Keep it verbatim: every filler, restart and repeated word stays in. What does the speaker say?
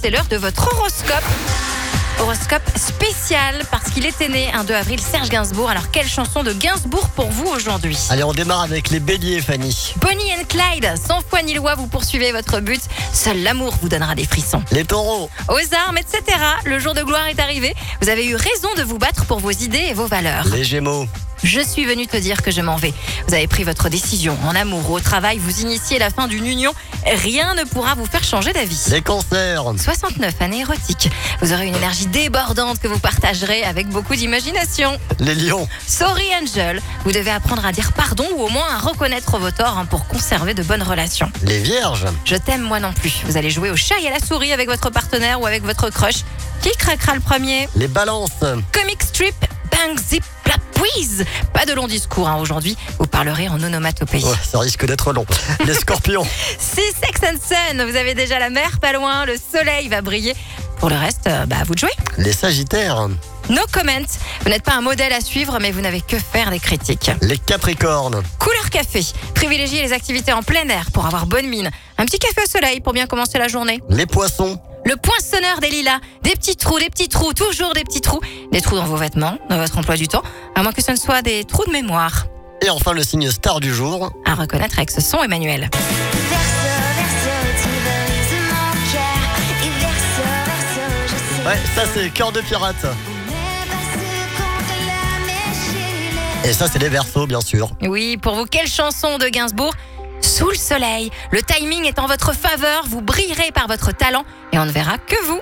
c'est l'heure de votre horoscope. Horoscope spécial parce qu'il était né un deux avril, Serge Gainsbourg. Alors quelle chanson de Gainsbourg pour vous aujourd'hui? Allez, on démarre avec les béliers, Fanny. Bonnie and Clyde, sans foi ni loi, vous poursuivez votre but. Seul l'amour vous donnera des frissons. Les taureaux. Aux armes, et cetera. Le jour de gloire est arrivé. Vous avez eu raison de vous battre pour vos idées et vos valeurs. Les gémeaux. Je suis venu te dire que je m'en vais. Vous avez pris votre décision. En amour ou au travail, vous initiez la fin d'une union. Rien ne pourra vous faire changer d'avis. Les cancers. soixante-neuf années érotiques. Vous aurez une énergie débordante que vous partagerez avec beaucoup d'imagination. Les lions. Sorry Angel, vous devez apprendre à dire pardon ou au moins à reconnaître vos torts hein, pour conserver de bonnes relations. Les vierges. Je t'aime moi non plus. Vous allez jouer au chat et à la souris avec votre partenaire ou avec votre crush. Qui craquera le premier? Les balances. Comic strip, bang zip plap whiz. Pas de long discours hein, aujourd'hui. Vous parlerez en onomatopée. Ouais, ça risque d'être long. Les scorpions. Si Sex and Sun, vous avez déjà la mer pas loin, le soleil va briller. Pour le reste, euh, bah, à vous de jouer. Les sagittaires. No comment. Vous n'êtes pas un modèle à suivre, mais vous n'avez que faire des critiques. Les capricornes. Couleur café. Privilégiez les activités en plein air pour avoir bonne mine. Un petit café au soleil pour bien commencer la journée. Les poissons. Le poinçonneur des lilas. Des petits trous, des petits trous, toujours des petits trous. Des trous dans vos vêtements, dans votre emploi du temps. À moins que ce ne soit des trous de mémoire. Et enfin, le signe star du jour. À reconnaître avec ce son, Emmanuel. Ouais, ça c'est Cœur de pirate. Et ça c'est les Verseaux, bien sûr. Oui, pour vous, quelle chanson de Gainsbourg? Sous le soleil. Le timing est en votre faveur. Vous brillerez par votre talent et on ne verra que vous.